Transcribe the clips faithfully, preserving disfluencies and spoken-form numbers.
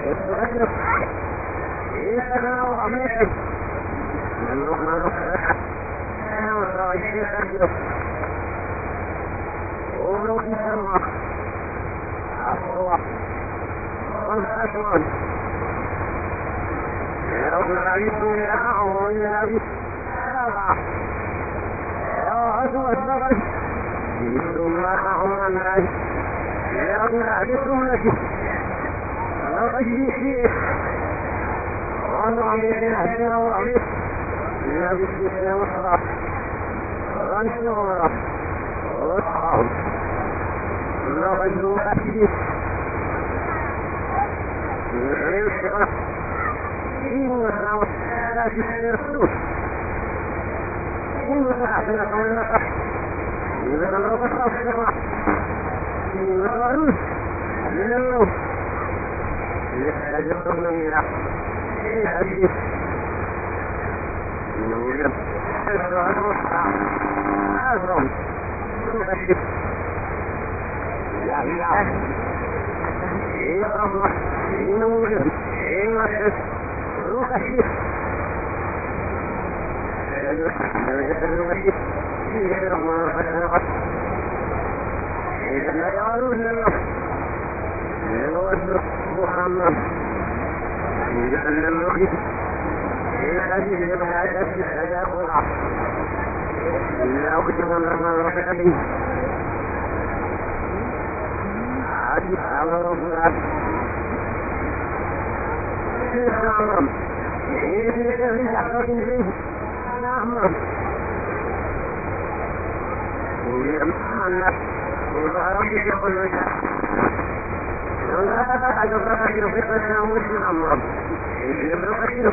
يستغرب يستغرب أمريكا نروح نروح نروح يستغرب ونروح نسمع الله والأسوان نروح نعيشون لأعوان نعيش سبعة يا أسوى السبع يسرون لأعوان نعيش نروح نعيشون لك نرجي فيه ونعمل نهدنا ونعمل نبي السنة وصلاة ونشورة وصحاب نرجو أكيد نرجو إن وصلاة لا تسير فلوس إن وصلاة فينا قولنا قح إذا نرجو أصدقاء إن وصلاة من النوم يحتاجون إلى الحديث يوجد السؤال الوسطى أزرم تغشب لا لا يقرب يوجد يوجد تغشب يوجد يوجد إذا لا يعلون الله يوجد محمد يجعل الوحيد الذي يبقى أجل الحياة والعصر إلا أكتب لما رفع به عجب على رب العالم نعم يجب في لحظة فيه نعم ويمحن ويبقى ربك يقول لك لا تفعل الرجل في قصة ومسلم أمرا يبقى قتله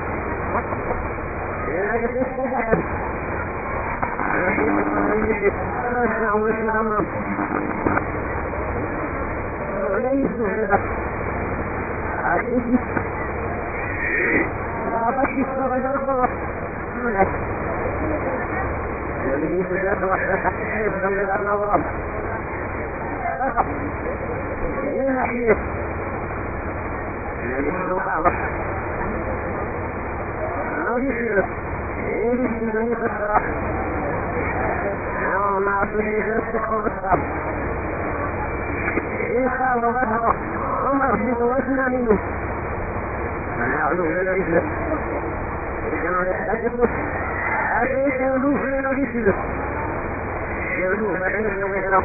لكن تستجعب قصة ومسلم أمرا وليس هذا عزيزي لا تشف رجل الله منك وليس ذات وحدة يبقى من الأمر فقط من ناحية يجب بعض ما يصير يجب أن يفسر ما أصلي في السحور الصعب إيقاظ وغدره عمر بقوتنا منه فنعلو لنا رجله كما يحتجب أتيت يلوف لنا رجله يلوف لنا رجله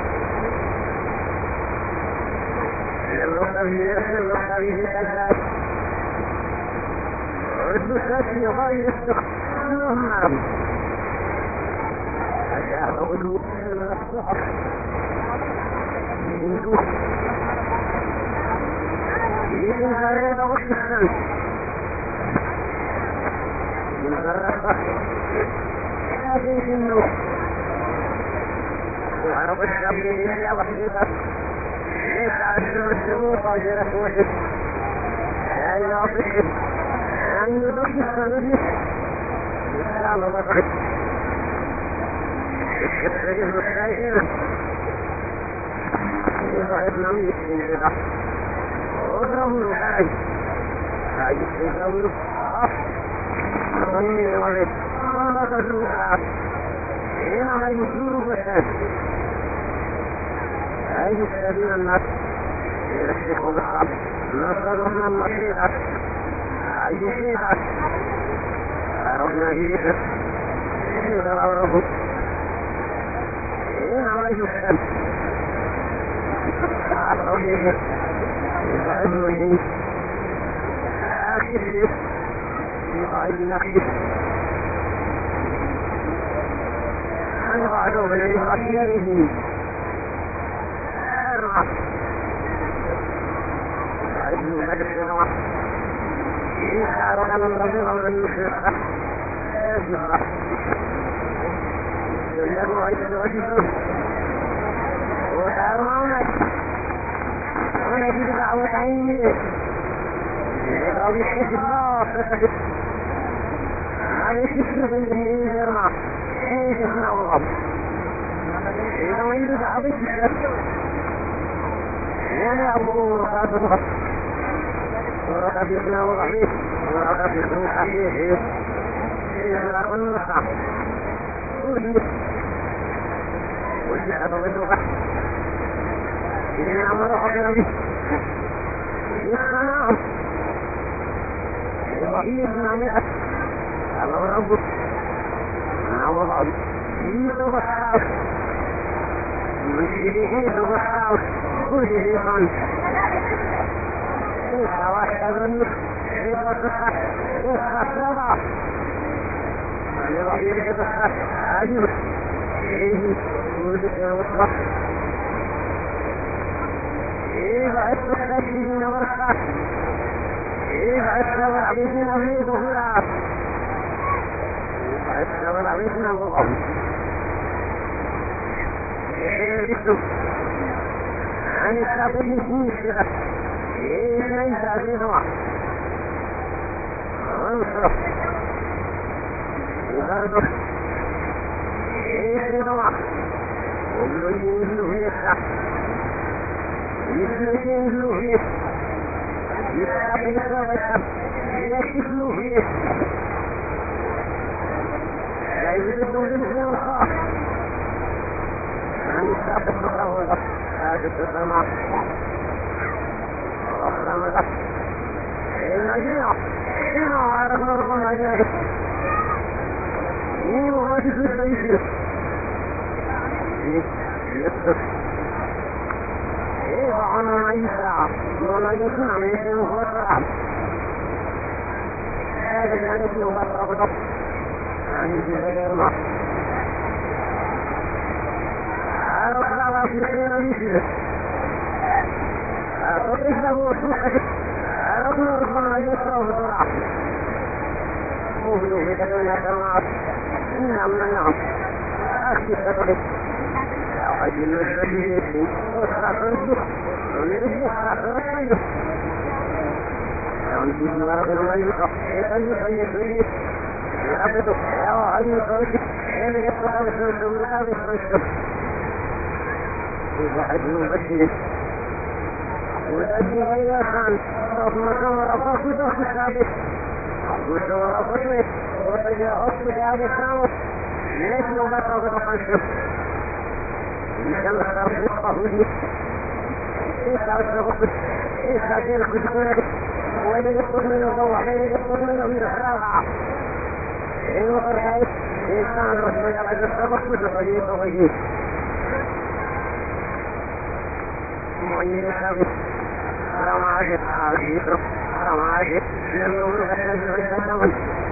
اللغة في نفس اللغة في الأساس والبسات في غاية استخدامهم معهم أشعر أقول من الصحف يجوه يجب غريب وقت الشمس يجرب هذه النوم وعرب الشمس إلا وحيدة ليس عشر الشموط وجرت وحد لا يعطيك أن يدرس السنة الإسلام وضعك الشريف السائل يضعب نمي السنة وضرب الحاج حاج يساوي أف أغني ولد وما تسوء إنما يسور فساد أي سبيل الناس يرشق بالصبر نصرهم المصيرة أي شيئا عرفنا فيه إذا عرفوا إنما يسلم عرفوا فيه يبعدوا فيه آخر فيه يقعد نخيف يقعدوا بليه أخيره ابن مدرسة يخارج من رجل من المشرقة يجمع يجب عيد وجهه وتعرمونك ونجد دعوة عيني يقرأ بالحسب ناصر على الشكر بالله يرمع ايش اسمع الله إذا ما يريد عبيد الشكر يعني أبو خاطر وكفينا وضعيف وكفينا حقيقي إذا كنا نصح وجاء بضربة إذا أمر حقنا به يخنعم وضعيفنا مئة الله ربك وضع يسوع الحاف مشريه سوى الحاف كله خان واحد منك يبغى تصح يصح وضع يروح يركض عجيب إيه وصح إيه بعد تخشين ورقة إيه بعد تور عبيدين أبيض وفرع بعد تور عبيدين وفرع إيه بيسو عن السابقين سنسرة إيه ليس في ضوء انصرف وبرضه إيه في ضوء وقلوا ينزلوا في الساعة ينزلوا فيه يستقبل الصوت يكتفلوا فيه لا يجدوا منه الخاص عن يستقبل الصوت هذا السماء وأخرى مدى المجمع إنه عرفنا ربنا جاهد إنه ما تسلسل يسلس يسلس وعنا عيسى ولا يسمع من يسمع وطرع هذا الذي فيه بطرق عن الجزائر ما عرفنا وفيقنا مثله أطرق له سوقك عرفنا ربنا يسرع وطرع مهلوا في تكون يتمعط نعم نعم أخي تطرق أجل الشديد وصحر الدخ ونرجع صحر الطيب ونجد مرض الميقى يتجد يسويه يعبده يوعد يخرج إذا يطلع بسنة الله بسنة إذا عدل بسنة والأجل غير كان رفما كمر أفاق ضغط الثابت وشور أفضل وتجاء أصبت هذا الثامت ليس مبطل بطفنشه يسمى ربك وجهه ايش تعرف ربك ايش تعرف كتبك وين يطلب من الضوء وين يطلب من الرابعه ايه وقرأت ايش كان ربك على السبق وتقضيه وغيه معين الثابت حرام عاشق عاشق حرام عاشق لأنه غسل الثمن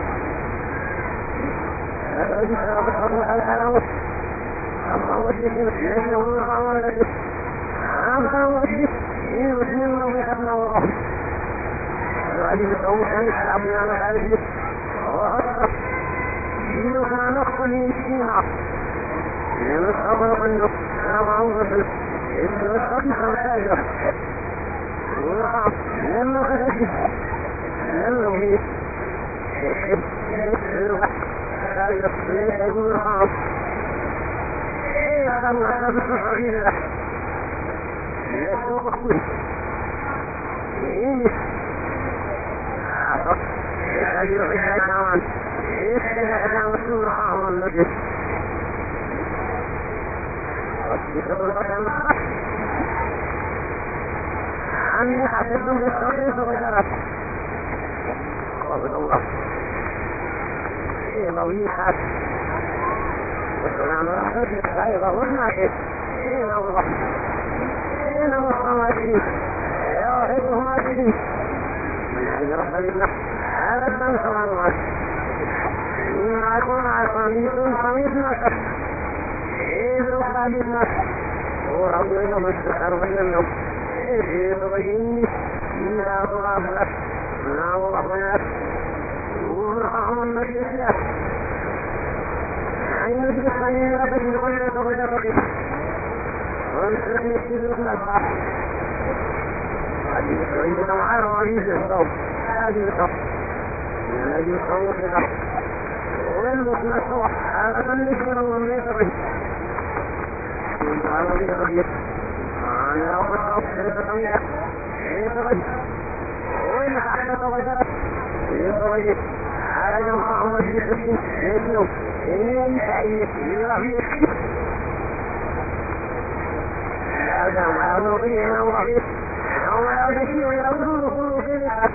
أتريد ربك الله على الحرام الله وجهه لأنه وقع ولده عامة وجهه إيه وسنين وميخدنا وقعه وعليه الطوح كان يشعبنا على خالده وأصرف إنه كان نقصني مسكينا لأنه صبر منه سامعه وصل إنه الصبي خمساجه وقع لأنه خسجه لأنه هي يحب يحب لا يصلي يقول خاص إيه هذا الله بصحيح له يسوق كل إيه أعطى يسأل إحدى كمان يسأل إحدى مسؤول خاص النجس يسأل القدم الصح عني حسبهم بالصحيح وجرت قابل الله إيه مويحات والسلام عليكم أيضا والناكد إيه الله إيه مصاماتين يا واحدهم آجدين من عند رب الله هذا الدم سلام معك إما أكون عصاميتون صميتنا كف إيه برقبة بالناس ورب إلا مستقر بين النوم إيه في بغيني إلا أطلع لك لا وضعنا ورحم المجلس عين نجد الصغير ربك لغير تغير الرقيب ونسرقني السيدة الأسعى هذه الصغيرة وعارة وعيزة الصوم هذه الصوم هذه الصوم كذا والمسنى الصوح هذا النسبة ومن يتري هذا الرقيب أنا أخذ أخذ يتري يتري وإن تحت وجرت يخرج على محمد بن مثله إن سعيد يرفي هذا ما نبيه وغير وما يبكي ويرده في الحق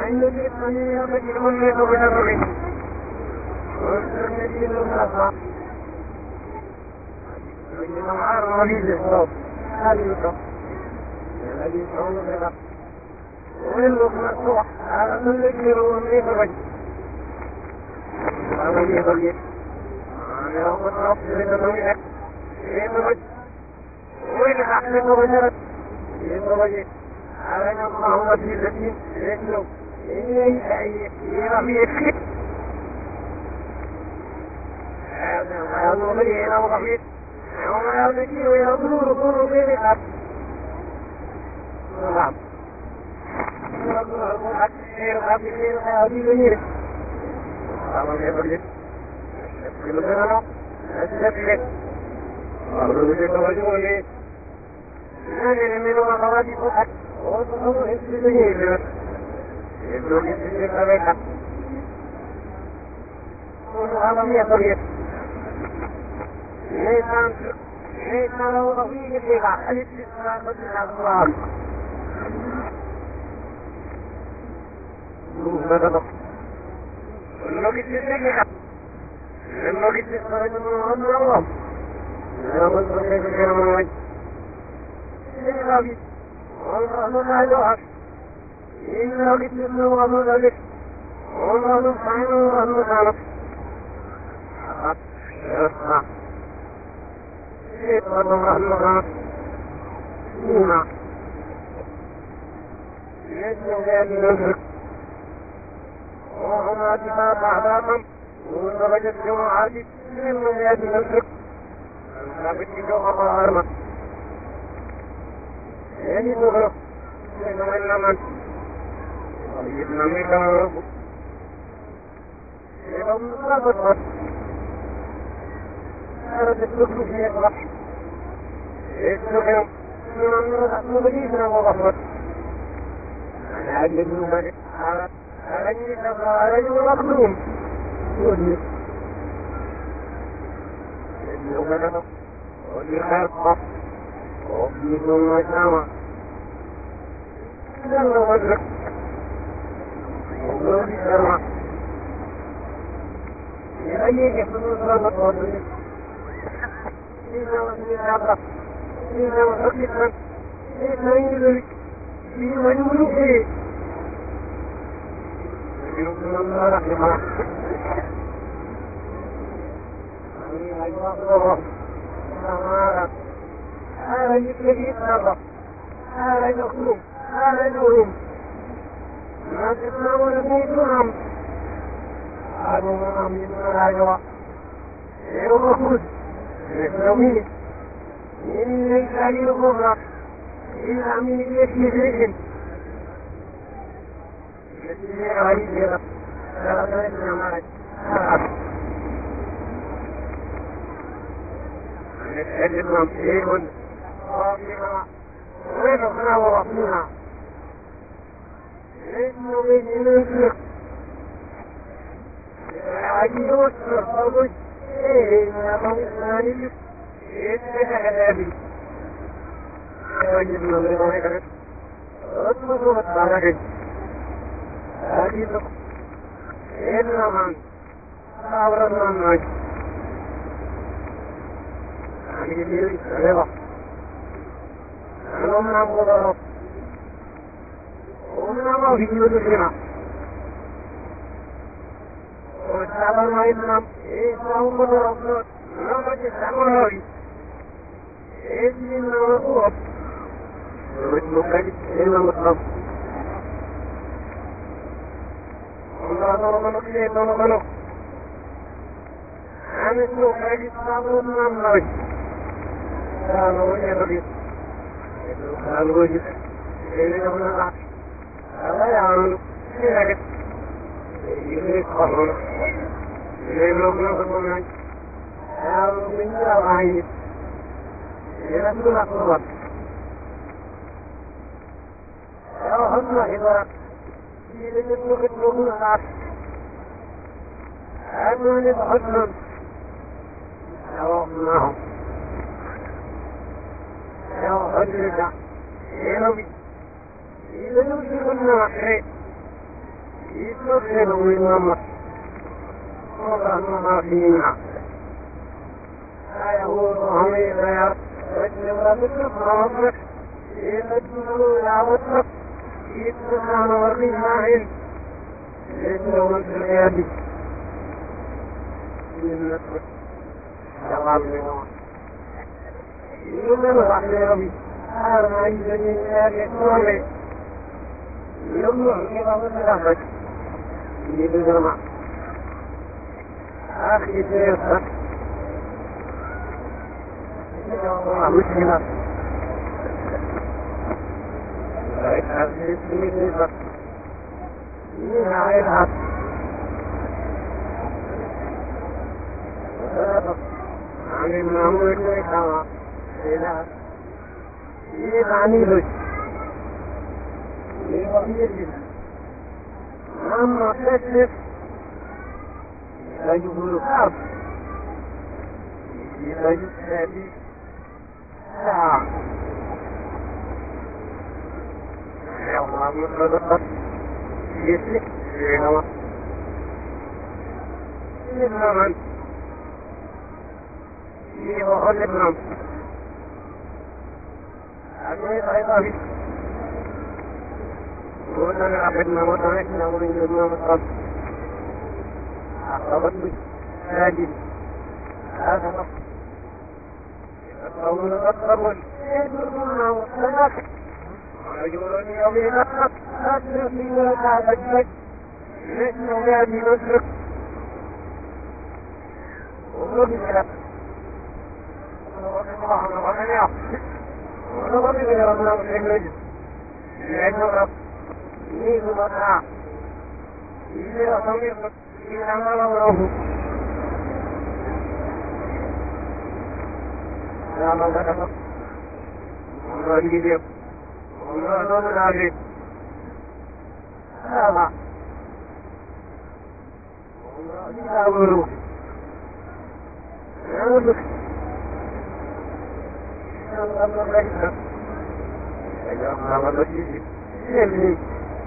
الذي يقدر من يقبل الرمي والذي يقبل وإنه عار وليد الصوت هذه الصوت الذي يشعر بها ويلوك مفتوح هذا من الذي هو من يقبل هذا من يقبل أنا أقول رب لتنوية يقبل وإن أحسن وجرت يقبل على الله في الذين يسلو يرمي الشيء هذا الذي إلى وضحيت وما يبكي ويضور كل بيئة نعم يقول حتى الشيء الخبير الخبير الخبير هذا يبكي يقول لنا أستفلت أرضو بك وجولي نجل من وقوات فتح وصفه إسلامي يبدو كسر الخبيثة وهذا يطير ليسان ليسان له رفيق الإباء الاستثناء من الأسرار نوبة كله كسر الخبيثة كله كسر الخبيثة من الله لا مصر كسر من وجه الخبيث والله لا يوحد إلا كتبنا وضع ذلك والله سبحانه وتعالى حقا يسمع إذن الله سيما يجب بهذه النفر وهما اتفاق أعداما ودرجة جماعات من بهذه النفر ثابت جوهر الغرمة يجب له إنه إلا من يجبنا منك الرب يجب مصابة الرب هذا الشكر في الرب الشكر من أمر مبليسنا وغفر أنا أجد مبليس أرجل أرجل مخلوم يجب يجب له وفي خلقه وفي ثم سامة لأنه وجهك وفي سامة يأيك يحضر صلاة الرجل إذا وسيط عبرك إذا وسقطا إذا يدرك في وجوده يمكن الله رحمه أمين أجواء الله هذا يتلقي الصبر هذا يخلق هذا يهم ما تسمعون فيكم هذا ما أمين العجوة يوم يسلمين إن ليس يغفر إلا من يكفرهم يسمع عليك لا تسمع معك نسألهم فيهم ربنا ونحن وربنا إنه من نفسك عجيوت مرحبا إيه نظام إسلامي إتحدى بي يجب نظرنا هيك أطلقوا الطارق هذه لك إلا من صابرنا الناس هذه اللي رضا أنا ما أقول رب ومن ما في يدرنا وتعالى ما يسلم إسلام من ربنا لما تسلم هذه إذن الله ومن إلا مطلب الله ربنا كيف ربنا أنا اسمه كيف صابر من الله كان وجه ربي كان وجه إلى ربنا الله يعلم إلى إلى قرن إلى ربنا ربنا يا ربنا يا رحيم إلى ربنا قرب يا رحمة إذا إلى ربنا ربنا أمن الحسن يا رحمة يا حجرك يا ربي إذا نوشي كنا محري يتوكل من الله والله ما فينا لا يهودهم إلا يرجل بكفرهم يتجلوا يعبدوا يتجلوا وقيمهم يتجلوا الزيادي من شغال منهم يؤمن رحمه هذا يجري يكون يؤمن كما مثل يبدأ أخي سيرة الله مسلمة لا يتحدث بسم من عيبها عن المعمول كما إلى يعني له يغير أما تكلف يجب الخاف يجب هذه ساعة يوم مطلقة يسلك بينما يبنى يغل ابنهم أجل أيضا وأنا عبدنا وطنكنا ومن جدنا مطلق أخبط بالساجد هذا نص القول الأكبر يجبرنا والصلاة ويجبرني يومي نصر أسر فينا تعبدك نحن ولادي نصرك ونبي لك ونبي لك ونبي لك ونبي لك لأنه يجب مطرع يجب أصمير في العمال وروه لا مدرسة والله يجب والله نوم العجيب هذا والله يجب يعودك الله يجب الله يجب يبني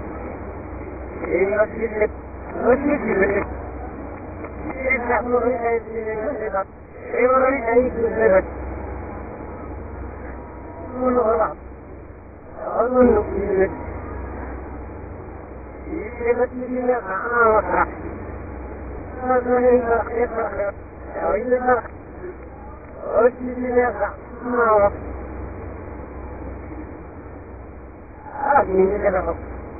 يمثل وشيء يحمل رئيس الزبط ورئيس الزبط من غلط أظن في يثبت لنا معنا وفرح أظن يفرح يفرح أو يفرح وشيء يفرح ما وفرح آمين لك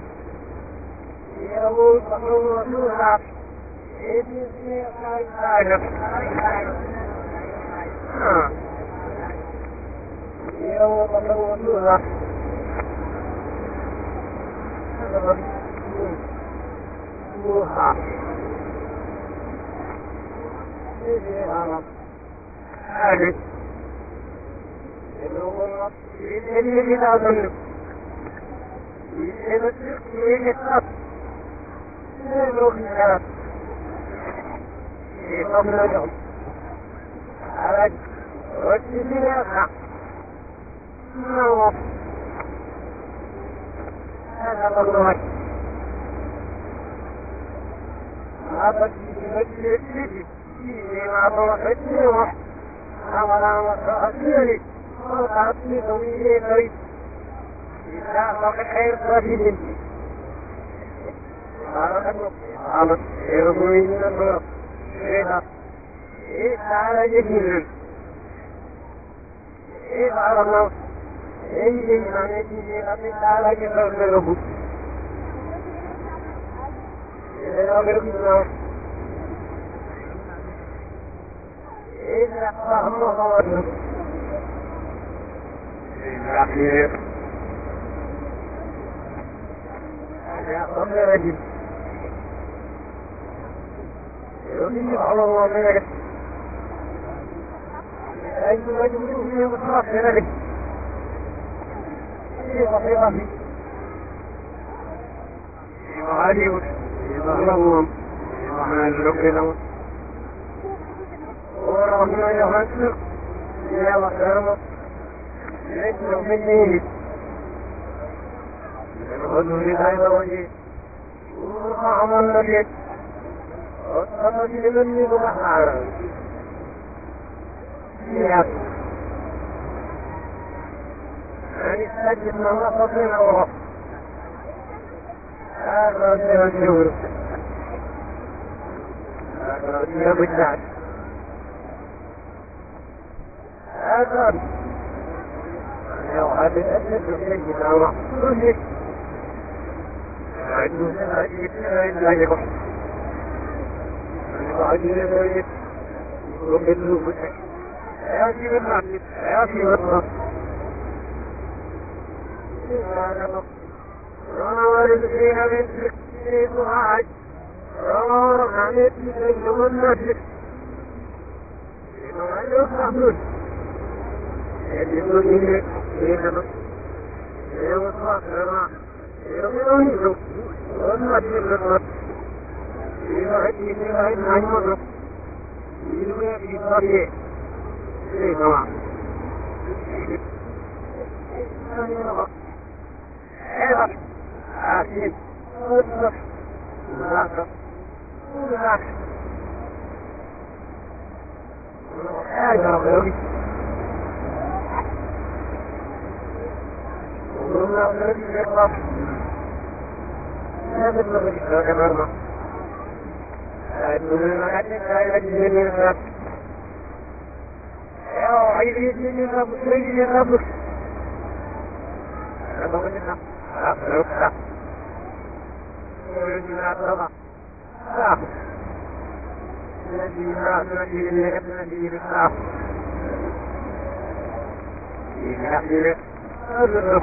يقول صلوا وسوها إذن سيئة إسرائيل يقول صلوا وسوها سوها إذن هذه يقول إذن إذا ظنوا إذن إذن يروح الناس يقوم لهم على وجه يقع ما هو هذا الله هذا وجه السجن ما هو حجه أولا وصحبه وقعدني طويل بريد إذا فقد خير صحيح على يرمي من النار إذا إذا على جهنم إذا على النار إذا عن جهنم على جهنم إذا أغرب النار إذا فهم الله إذا أخير يا قبل رجل يريد على الله منك أي رجل فيه مصرف لك في صحيحة في معالي في ظهرهم في معنى لكنا ورحمة يحسن يا وحرمة لكنا مني الرجل هذا وجه وعمل لك وصلت مني بمحارة يا يعني استجد من وسطنا وهو هذا سير الشهر هذا سير بالذات هذا لو هذا الأسد يستجد من وسطنا عدو سيد لا يكون وعدو سيد وبدلو بسك يأتي بالنعم يأتي بالنعم روى الذين من سكين وعج روى عن الذين والنجد إنه أن يصحبون يجدون إليه إنه يوصف لنا يغيرون والنجد لنا يغيرون يغيرون يغيرون يغيرون إنه هذا عاكس وصف وصف وصف هذا غير والله الذي يقف لا تبلغ الشيء مرة أدنى ما أتى يجري من الرب يا عيدي من الرب سيدي الرب أبغى أبغى ورجلا طبعا آه الذي ما الذي الذي بالله يحمل الروح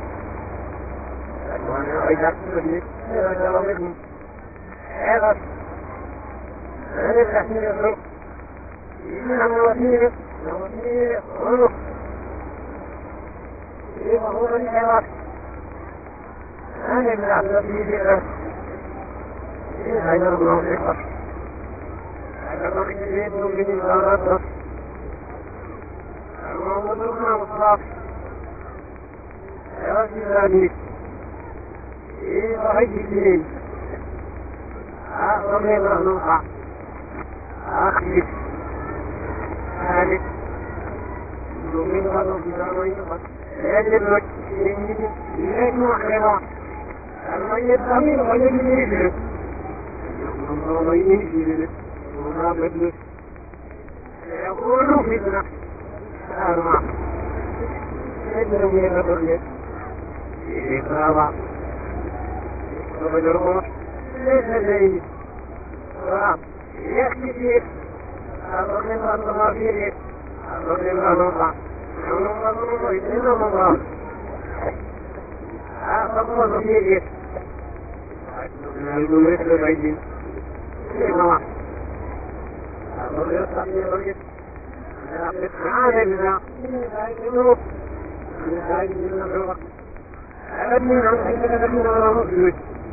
وأنا أيضا أقول لك هذا هذا تحمل الروح إنه وسيلة وسيلة الروح وهو الحوار أنا من أعلم به هذا الله أكبر هذا الله يجيب من الغرب الموضوع مصطلح هذا الذي إيه الدين آخر من النقع آخر ثالث يومين غضب بذلك يجب لك يجمع حوار الميت أمين غير يجب الله يجب وما بدلك يقول فتنة أرمع يجب من الرجل إقرابا وبجرمه ليس لديه يكفي فيه الرجل الله فيه الرجل الله الله يجب الله أخبر فيه المملكة البيضين نوع أقول يستطيع الرجل هذا النوع النوع النوع أبني عن حيث أبني على مفلوج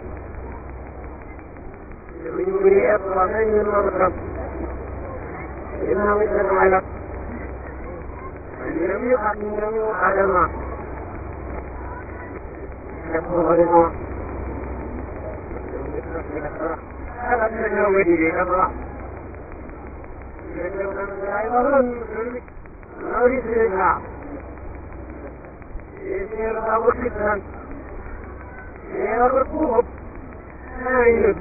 يريد أطلعين المرض إنه مثل على لم يقع من لم يقع على الماء يقول النوع هذا النوع الذي يقرأ يقول أن لا يريد الله يصير أبو فتنة يرقوه لا يلد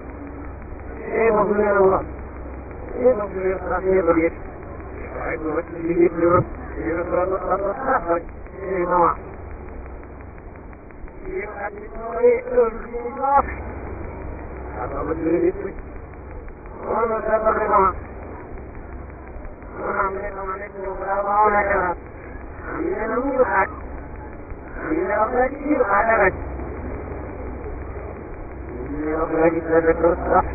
يبغي الله يبغي يبغي يبغي يبغي يبغي يبغي نوع هذا بدل يسوي وما سبق نوع ونعمل نوع نحن فلا ولا من الموحد من الأخلاقي وعلى رجل من الأخلاقي تذكر الصح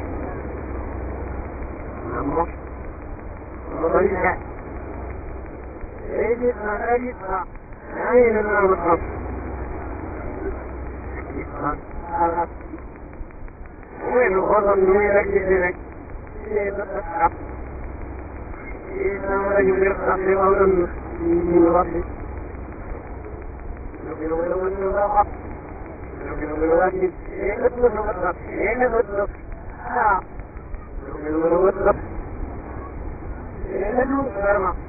نمو وضيع يجب أن يدفع عين الله الحق يدفع وين غضن من يركز لك يدفع إذا رجل يرقص وولن من ربك ولو أنه ضاق Thank you.